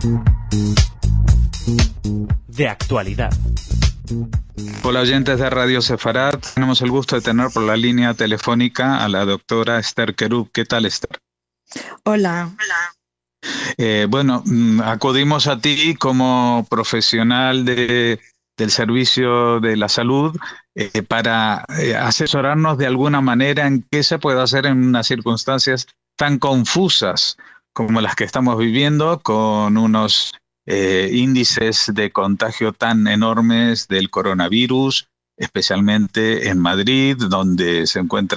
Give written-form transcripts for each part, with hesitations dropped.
De actualidad. Hola oyentes de Radio Sefarat, tenemos el gusto de tener por la línea telefónica a la doctora Esther Querub. ¿Qué tal, Esther? Hola. Acudimos a ti como profesional del servicio de la salud para asesorarnos de alguna manera en qué se puede hacer en unas circunstancias tan confusas como las que estamos viviendo, con unos índices de contagio tan enormes del coronavirus, especialmente en Madrid, donde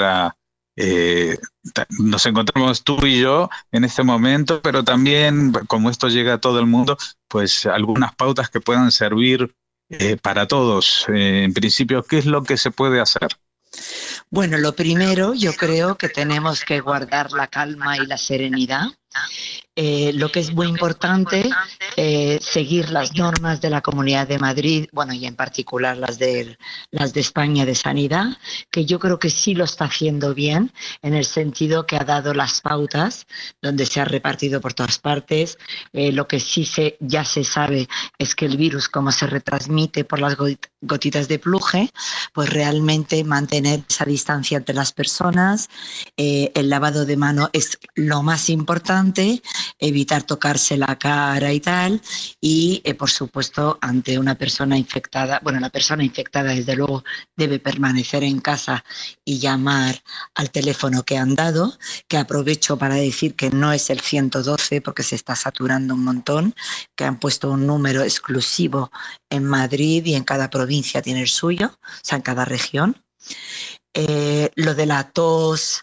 nos encontramos tú y yo en este momento, pero también, como esto llega a todo el mundo, pues algunas pautas que puedan servir para todos. En principio, ¿qué es lo que se puede hacer? Bueno, lo primero, yo creo que tenemos que guardar la calma y la serenidad. Lo que es muy importante, seguir las normas de la Comunidad de Madrid, bueno, y en particular las de España de Sanidad, que yo creo que sí lo está haciendo bien, en el sentido que ha dado las pautas, donde se ha repartido por todas partes. Lo que sí ya se sabe es que el virus, como se retransmite por las gotitas de pluje, pues realmente mantener esa distancia entre las personas. El lavado de mano es lo más importante, evitar tocarse la cara y tal, y por supuesto ante una persona infectada, bueno, la persona infectada desde luego debe permanecer en casa y llamar al teléfono que han dado, que aprovecho para decir que no es el 112 porque se está saturando un montón, que han puesto un número exclusivo en Madrid y en cada provincia tiene el suyo, o sea, en cada región. Lo de la tos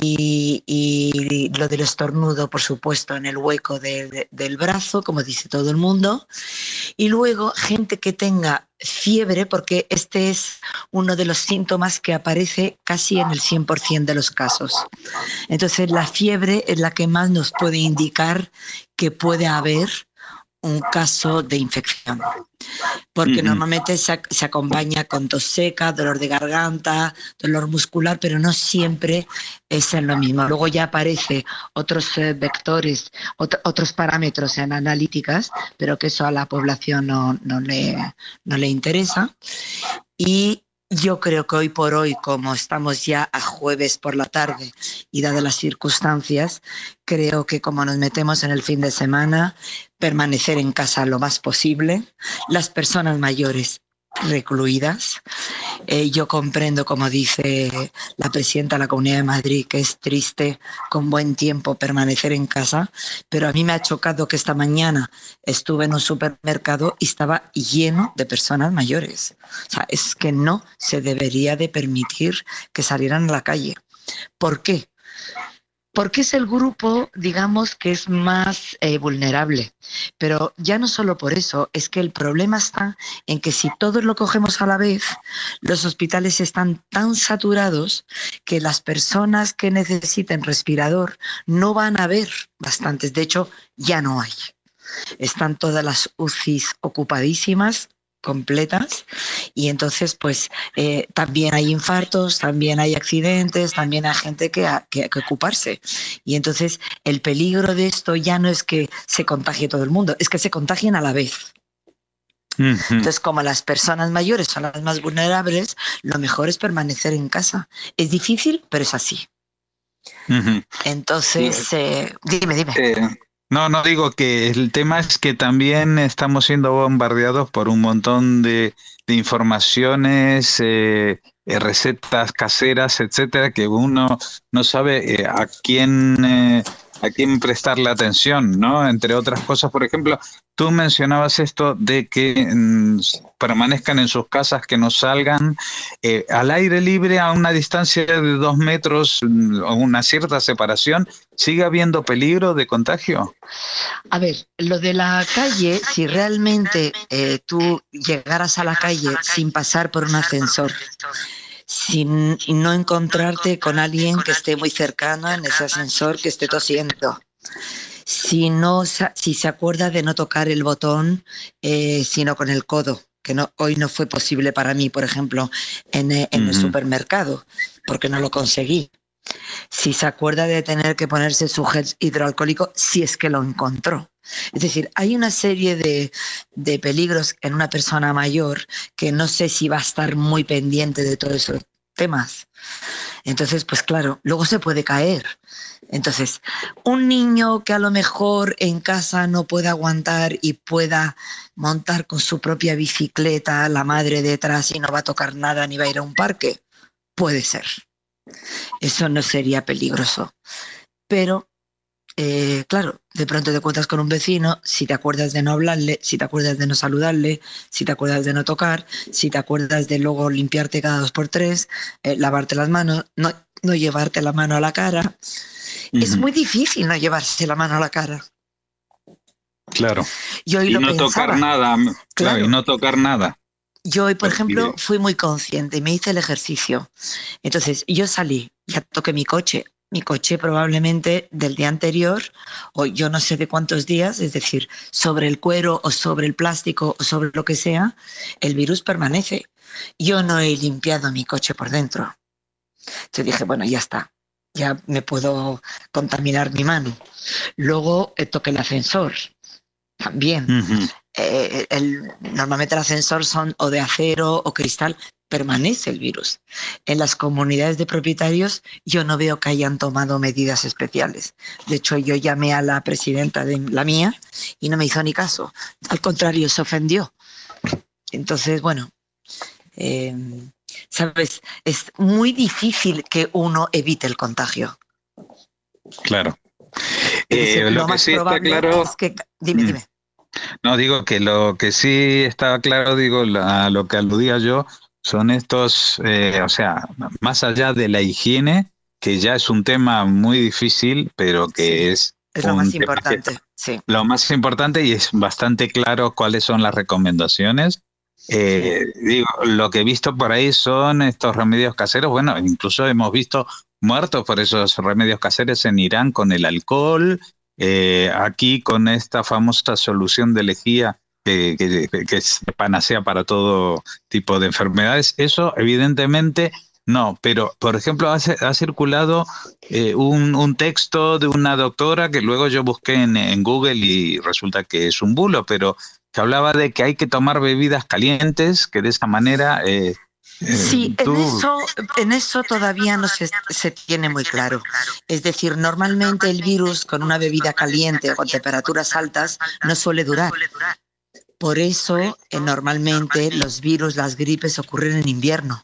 y lo del estornudo, por supuesto, en el hueco del brazo, como dice todo el mundo. Y luego, gente que tenga fiebre, porque este es uno de los síntomas que aparece casi en el 100% de los casos. Entonces, la fiebre es la que más nos puede indicar que puede haber un caso de infección, porque normalmente se acompaña con tos seca, dolor de garganta, dolor muscular, pero no siempre es en lo mismo. Luego ya aparece otros vectores, otros parámetros en analíticas, pero que eso a la población no le interesa. Y yo creo que hoy por hoy, como estamos ya a jueves por la tarde y dadas las circunstancias, creo que como nos metemos en el fin de semana, permanecer en casa lo más posible. Las personas mayores recluidas. Yo comprendo, como dice la presidenta de la Comunidad de Madrid, que es triste con buen tiempo permanecer en casa, pero a mí me ha chocado que esta mañana estuve en un supermercado y estaba lleno de personas mayores. O sea, es que no se debería de permitir que salieran a la calle. ¿Por qué? Porque es el grupo, digamos, que es más vulnerable. Pero ya no solo por eso, es que el problema está en que si todos lo cogemos a la vez, los hospitales están tan saturados que las personas que necesiten respirador no van a haber bastantes. De hecho, ya no hay. Están todas las UCIs ocupadísimas, completas, y entonces pues también hay infartos, también hay accidentes, también hay gente que ocuparse, y entonces el peligro de esto ya no es que se contagie todo el mundo, es que se contagien a la vez. Entonces, como las personas mayores son las más vulnerables, lo mejor es permanecer en casa. Es difícil, pero es así. Entonces, dime. No digo que el tema es que también estamos siendo bombardeados por un montón de informaciones, recetas caseras, etcétera, que uno no sabe a quién prestarle atención, ¿no? Entre otras cosas, por ejemplo, tú mencionabas esto de que permanezcan en sus casas, que no salgan al aire libre a una distancia de 2 metros o una cierta separación. ¿Sigue habiendo peligro de contagio? A ver, lo de la calle, si realmente tú llegaras a la calle sin pasar por un ascensor, sin no encontrarte con alguien que esté muy cercano en ese ascensor, que esté tosiendo, si se acuerda de no tocar el botón, sino con el codo, que hoy no fue posible para mí, por ejemplo, en el supermercado, porque no lo conseguí. Si se acuerda de tener que ponerse su gel hidroalcohólico, si es que lo encontró. Es decir, hay una serie de peligros en una persona mayor que no sé si va a estar muy pendiente de todos esos temas. Entonces, pues claro, luego se puede caer. Entonces, un niño que a lo mejor en casa no pueda aguantar y pueda montar con su propia bicicleta, la madre detrás y no va a tocar nada ni va a ir a un parque, puede ser. Eso no sería peligroso. Pero, claro, de pronto te encuentras con un vecino, si te acuerdas de no hablarle, si te acuerdas de no saludarle, si te acuerdas de no tocar, si te acuerdas de luego limpiarte cada 2 por 3, lavarte las manos, no llevarte la mano a la cara. Es muy difícil no llevarse la mano a la cara. Claro. Yo hoy y lo no pensaba. tocar nada, claro, y no tocar nada. Yo hoy, por ejemplo, fui muy consciente, me hice el ejercicio. Entonces, yo salí, ya toqué mi coche probablemente del día anterior, o yo no sé de cuántos días, es decir, sobre el cuero o sobre el plástico o sobre lo que sea, el virus permanece. Yo no he limpiado mi coche por dentro. Entonces dije, bueno, ya está, ya me puedo contaminar mi mano. Luego toqué el ascensor, también. Normalmente el ascensor son o de acero o cristal, permanece el virus. En las comunidades de propietarios yo no veo que hayan tomado medidas especiales. De hecho, yo llamé a la presidenta de la mía y no me hizo ni caso. Al contrario, se ofendió. Entonces, bueno, ¿sabes? Es muy difícil que uno evite el contagio. Claro. Lo que sí está claro es que... Dime. No, digo que lo que sí estaba claro, a lo que aludía yo, son estos, o sea, más allá de la higiene, que ya es un tema muy difícil, pero que es lo más importante. Sí. Lo más importante, y es bastante claro cuáles son las recomendaciones. Lo que he visto por ahí son estos remedios caseros. Bueno, incluso hemos visto muertos por esos remedios caseros en Irán con el alcohol, aquí con esta famosa solución de lejía que es panacea para todo tipo de enfermedades. Eso evidentemente no, pero por ejemplo ha circulado un texto de una doctora que luego yo busqué en Google y resulta que es un bulo, pero que hablaba de que hay que tomar bebidas calientes, que de esa manera... Sí, en eso todavía no se tiene muy claro. Es decir, normalmente el virus con una bebida caliente o con temperaturas altas no suele durar. Por eso, normalmente los virus, las gripes ocurren en invierno.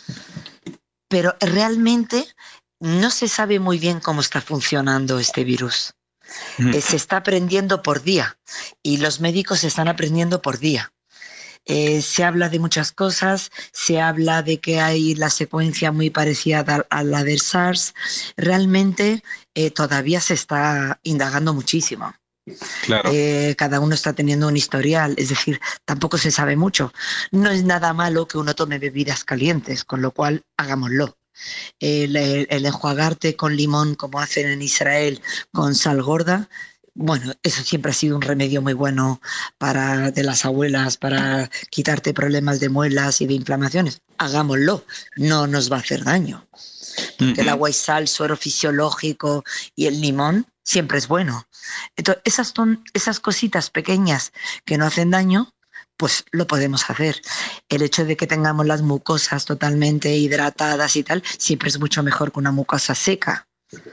Pero realmente no se sabe muy bien cómo está funcionando este virus. Se está aprendiendo por día y los médicos están aprendiendo por día. Se habla de muchas cosas, se habla de que hay la secuencia muy parecida a la del SARS. Realmente todavía se está indagando muchísimo. Claro. Cada uno está teniendo un historial, es decir, tampoco se sabe mucho. No es nada malo que uno tome bebidas calientes, con lo cual hagámoslo. El enjuagarte con limón, como hacen en Israel, con sal gorda, bueno, eso siempre ha sido un remedio muy bueno de las abuelas para quitarte problemas de muelas y de inflamaciones. Hagámoslo, no nos va a hacer daño. Porque el agua y sal, suero fisiológico y el limón siempre es bueno. Entonces, esas cositas pequeñas que no hacen daño, pues lo podemos hacer. El hecho de que tengamos las mucosas totalmente hidratadas y tal, siempre es mucho mejor que una mucosa seca.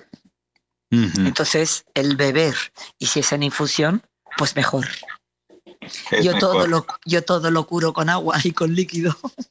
Entonces, el beber, y si es en infusión, pues mejor. Yo todo lo curo con agua y con líquido.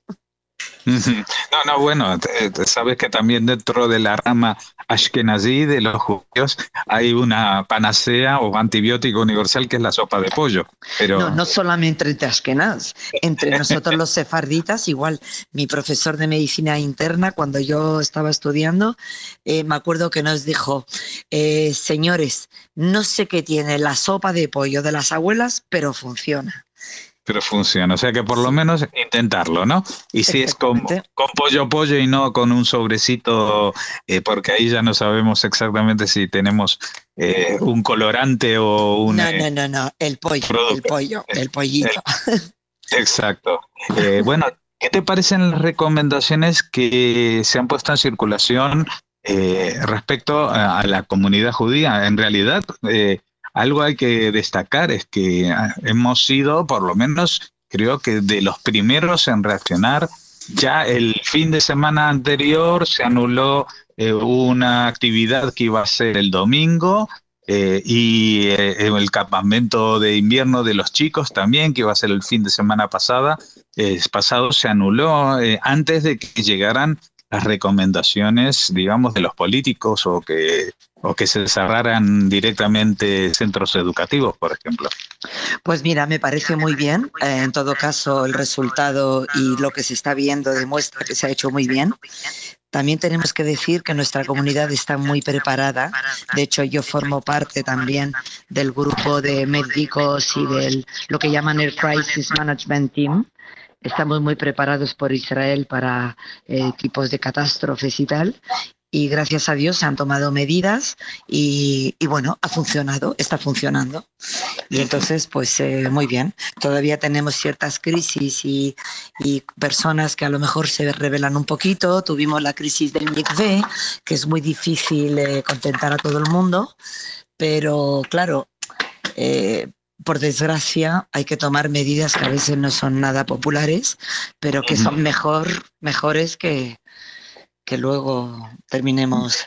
No, bueno, sabes que también dentro de la rama ashkenazí de los judíos hay una panacea o antibiótico universal que es la sopa de pollo. Pero... No solamente entre ashkenaz, entre nosotros los sefarditas, igual. Mi profesor de medicina interna, cuando yo estaba estudiando, me acuerdo que nos dijo, señores, no sé qué tiene la sopa de pollo de las abuelas, pero funciona. Pero funciona, o sea que por lo menos intentarlo, ¿no? Y si es con pollo y no con un sobrecito, porque ahí ya no sabemos exactamente si tenemos un colorante o un... No, el pollito. Exacto. Bueno, ¿qué te parecen las recomendaciones que se han puesto en circulación respecto a la comunidad judía? En realidad... algo hay que destacar, es que hemos sido, por lo menos, creo que de los primeros en reaccionar. Ya el fin de semana anterior se anuló una actividad que iba a ser el domingo, el campamento de invierno de los chicos también, que iba a ser el fin de semana pasado, se anuló antes de que llegaran las recomendaciones, digamos, de los políticos o que se cerraran directamente centros educativos, por ejemplo. Pues mira, me parece muy bien. En todo caso, el resultado y lo que se está viendo demuestra que se ha hecho muy bien. También tenemos que decir que nuestra comunidad está muy preparada. De hecho, yo formo parte también del grupo de médicos y del lo que llaman el Crisis Management Team. Estamos muy preparados por Israel para tipos de catástrofes y tal. Y gracias a Dios se han tomado medidas y bueno, ha funcionado, está funcionando. Y entonces, pues muy bien. Todavía tenemos ciertas crisis y personas que a lo mejor se revelan un poquito. Tuvimos la crisis del mikvé, que es muy difícil contentar a todo el mundo. Pero claro, por desgracia hay que tomar medidas que a veces no son nada populares, pero que son mejores que luego terminemos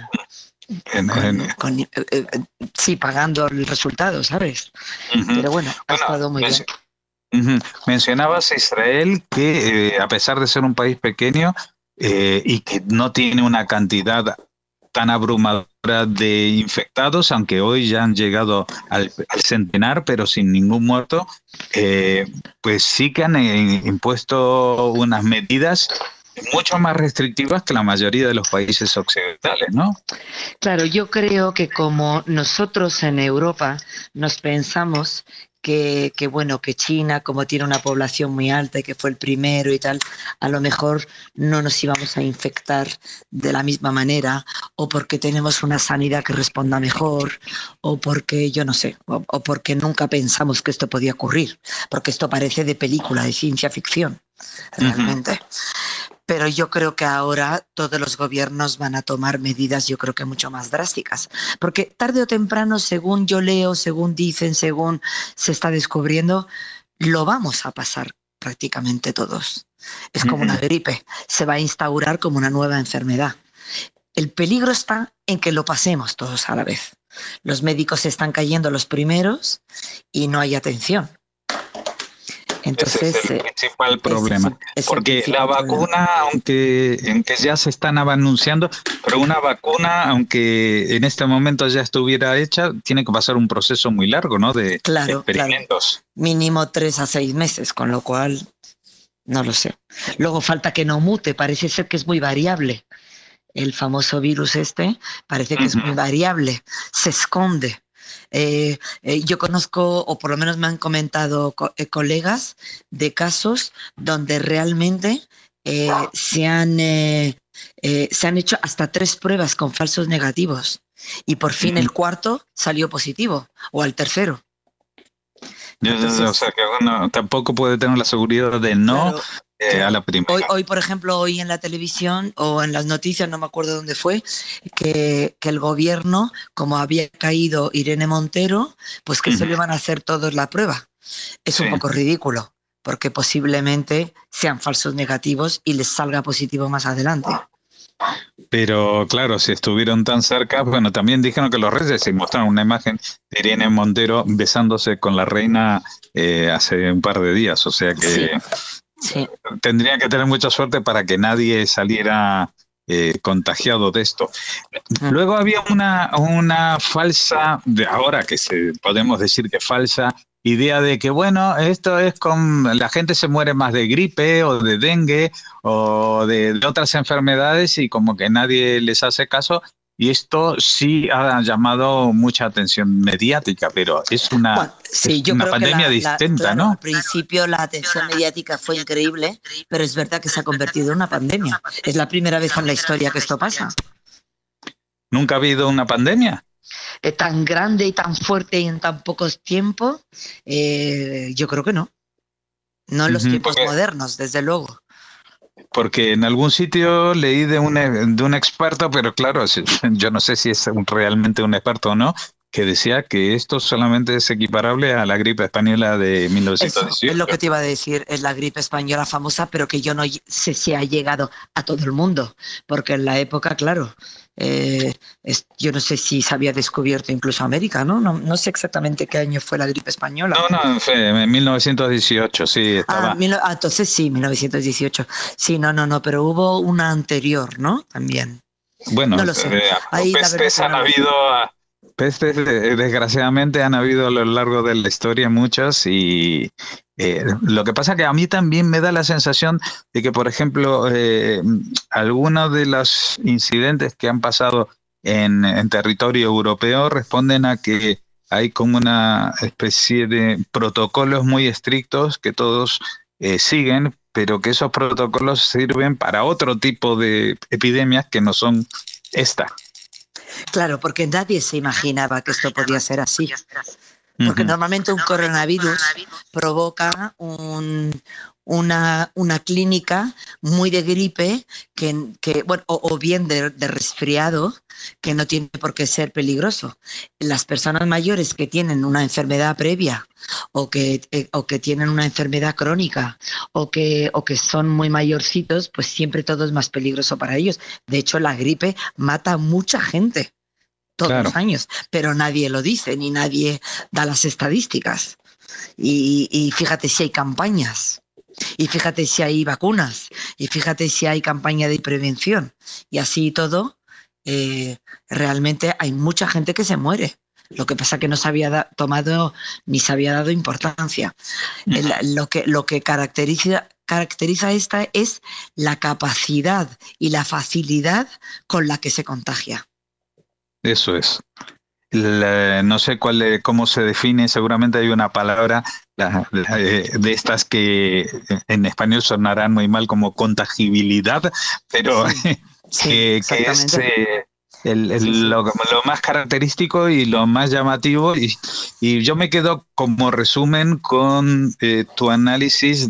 pagando el resultado, ¿sabes? Pero bueno, ha estado muy bien. Mencionabas a Israel, que a pesar de ser un país pequeño y que no tiene una cantidad tan abrumadora de infectados, aunque hoy ya han llegado al centenar, pero sin ningún muerto, pues sí que han impuesto unas medidas mucho más restrictivas que la mayoría de los países occidentales, ¿no? Claro, yo creo que como nosotros en Europa nos pensamos que bueno, que China, como tiene una población muy alta y que fue el primero y tal, a lo mejor no nos íbamos a infectar de la misma manera, o porque tenemos una sanidad que responda mejor, o porque, yo no sé, o porque nunca pensamos que esto podía ocurrir, porque esto parece de película, de ciencia ficción, realmente. Pero yo creo que ahora todos los gobiernos van a tomar medidas, yo creo que mucho más drásticas. Porque tarde o temprano, según yo leo, según dicen, según se está descubriendo, lo vamos a pasar prácticamente todos. Es como una gripe, se va a instaurar como una nueva enfermedad. El peligro está en que lo pasemos todos a la vez. Los médicos están cayendo los primeros y no hay atención. Entonces, ese es el principal problema, porque la vacuna, aunque ya se están anunciando, pero una vacuna, aunque en este momento ya estuviera hecha, tiene que pasar un proceso muy largo, ¿no? De experimentos. Claro. Mínimo 3 a 6 meses, con lo cual, no lo sé. Luego falta que no mute, parece ser que es muy variable. El famoso virus parece que es muy variable, se esconde. Yo conozco, o por lo menos me han comentado colegas de casos donde realmente se han hecho hasta 3 pruebas con falsos negativos y por fin el cuarto salió positivo, o al tercero. Entonces, o sea que uno tampoco puede tener la seguridad de no. Claro. A la primera. Hoy, por ejemplo, hoy en la televisión o en las noticias, no me acuerdo dónde fue, que el gobierno, como había caído Irene Montero, pues que se le iban a hacer todos la prueba. Es un poco ridículo, porque posiblemente sean falsos negativos y les salga positivo más adelante. Pero claro, si estuvieron tan cerca, bueno, también dijeron que los reyes se mostraron una imagen de Irene Montero besándose con la reina hace un par de días, o sea que... Sí. Tendrían que tener mucha suerte para que nadie saliera contagiado de esto. Luego había una falsa, ahora que podemos decir que falsa, idea de que, bueno, esto es la gente se muere más de gripe o de dengue o de otras enfermedades y como que nadie les hace caso. Y esto sí ha llamado mucha atención mediática, pero es una pandemia distinta, claro, ¿no? Al principio la atención mediática fue increíble, pero es verdad que se ha convertido en una pandemia. Es la primera vez en la historia que esto pasa. ¿Nunca ha habido una pandemia? Tan grande y tan fuerte y en tan pocos tiempos, yo creo que no. No en los tiempos modernos, desde luego. Porque en algún sitio leí de un experto, pero claro, yo no sé si es realmente un experto o no, que decía que esto solamente es equiparable a la gripe española de Eso 1918. es lo que te iba a decir, es la gripe española famosa, pero que yo no sé si ha llegado a todo el mundo, porque en la época, claro, yo no sé si se había descubierto incluso América, ¿no? No sé exactamente qué año fue la gripe española. No, fue en 1918, sí, estaba. Entonces sí, 1918. Sí, no, pero hubo una anterior, ¿no? También. Bueno, No lo sé. Ahí la verdad pestes que han no lo sé. habido, pestes desgraciadamente han habido a lo largo de la historia muchas y lo que pasa que a mí también me da la sensación de que, por ejemplo, algunos de los incidentes que han pasado en territorio europeo responden a que hay como una especie de protocolos muy estrictos que todos siguen, pero que esos protocolos sirven para otro tipo de epidemias que no son esta. Claro, porque nadie se imaginaba que esto podía ser así. Porque normalmente un coronavirus provoca una clínica muy de gripe bueno, o bien de resfriado, que no tiene por qué ser peligroso. Las personas mayores que tienen una enfermedad previa o que tienen una enfermedad crónica o que son muy mayorcitos, pues siempre todo es más peligroso para ellos. De hecho, la gripe mata a mucha gente todos Claro. los años, pero nadie lo dice ni nadie da las estadísticas. Y fíjate si hay campañas, y fíjate si hay vacunas, y fíjate si hay campaña de prevención, y así todo, realmente hay mucha gente que se muere. Lo que pasa que no se había tomado ni se había dado importancia. Lo que caracteriza esta es la capacidad y la facilidad con la que se contagia. Eso es. No sé cómo se define, seguramente hay una palabra de estas que en español sonarán muy mal como contagibilidad, pero Sí, que es exactamente. lo más característico y lo más llamativo. Y yo me quedo como resumen con tu análisis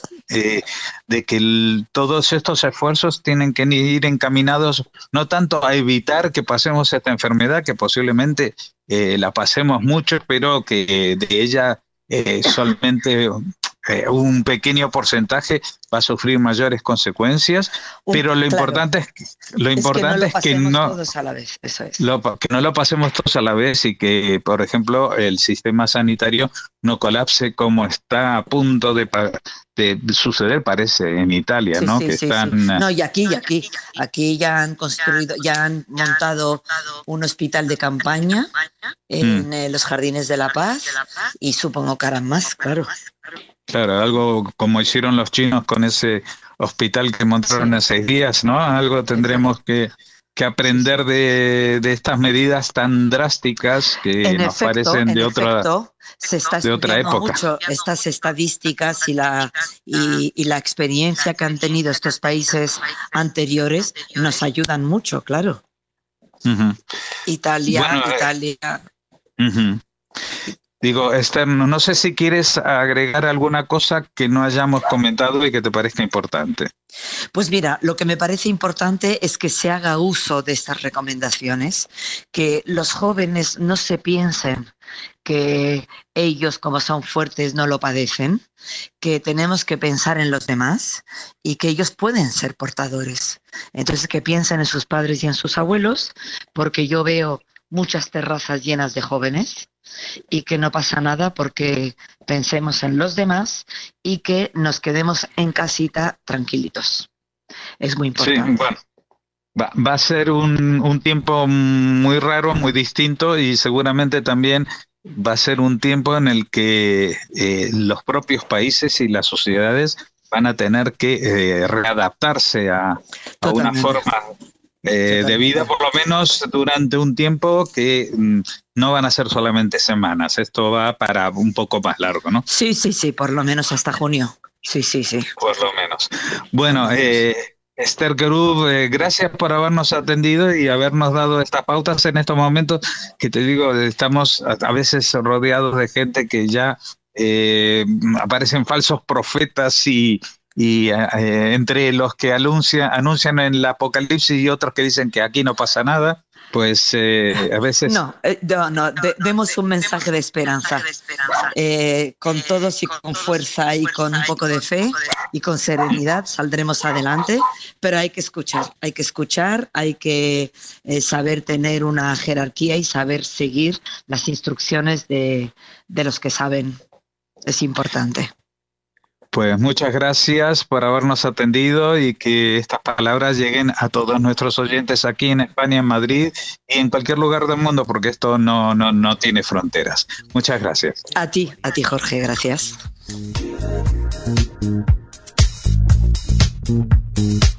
de que todos estos esfuerzos tienen que ir encaminados no tanto a evitar que pasemos esta enfermedad, que posiblemente la pasemos mucho, pero que de ella solamente un pequeño porcentaje va a sufrir mayores consecuencias, pero lo Claro, importante es que pasemos no todos a la vez, eso es. que no lo pasemos todos a la vez y que, por ejemplo, el sistema sanitario no colapse como está a punto de suceder, parece, en Italia, Sí, ¿no? sí, Que sí, están... sí. No, y aquí ya han construido, ya han montado un hospital de campaña en los Jardines de la Paz y supongo que harán más, claro. Claro, algo como hicieron los chinos con ese hospital que montaron Sí, en 6 días, ¿no? Algo tendremos que aprender de estas medidas tan drásticas que nos parecen En efecto, se está de otra estudiando época. mucho estas estadísticas y la experiencia que han tenido estos países anteriores nos ayudan mucho, claro. Ujú. Italia. Ujú. Digo, Esther, no sé si quieres agregar alguna cosa que no hayamos comentado y que te parezca importante. Pues mira, lo que me parece importante es que se haga uso de estas recomendaciones, que los jóvenes no se piensen que ellos, como son fuertes, no lo padecen, que tenemos que pensar en los demás y que ellos pueden ser portadores. Entonces, que piensen en sus padres y en sus abuelos, porque yo veo muchas terrazas llenas de jóvenes y que no pasa nada porque pensemos en los demás y que nos quedemos en casita tranquilitos. Es muy importante. Sí, bueno, va a ser un tiempo muy raro, muy distinto y seguramente también va a ser un tiempo en el que los propios países y las sociedades van a tener que readaptarse a una forma de vida, por lo menos durante un tiempo que no van a ser solamente semanas. Esto va para un poco más largo, ¿no? Sí, por lo menos hasta junio. Sí. Por lo menos. Bueno, Esther Querub, gracias por habernos atendido y habernos dado estas pautas en estos momentos que te digo, estamos a veces rodeados de gente que ya aparecen falsos profetas y entre los que anuncian el apocalipsis y otros que dicen que aquí no pasa nada. pues a veces... No, demos un mensaje de esperanza. Con todos y con fuerza y con un poco de fe y con serenidad saldremos adelante, pero hay que escuchar, hay que saber tener una jerarquía y saber seguir las instrucciones de los que saben. Es importante. Pues muchas gracias por habernos atendido y que estas palabras lleguen a todos nuestros oyentes aquí en España, en Madrid y en cualquier lugar del mundo, porque esto no tiene fronteras. Muchas gracias. A ti, Jorge, gracias.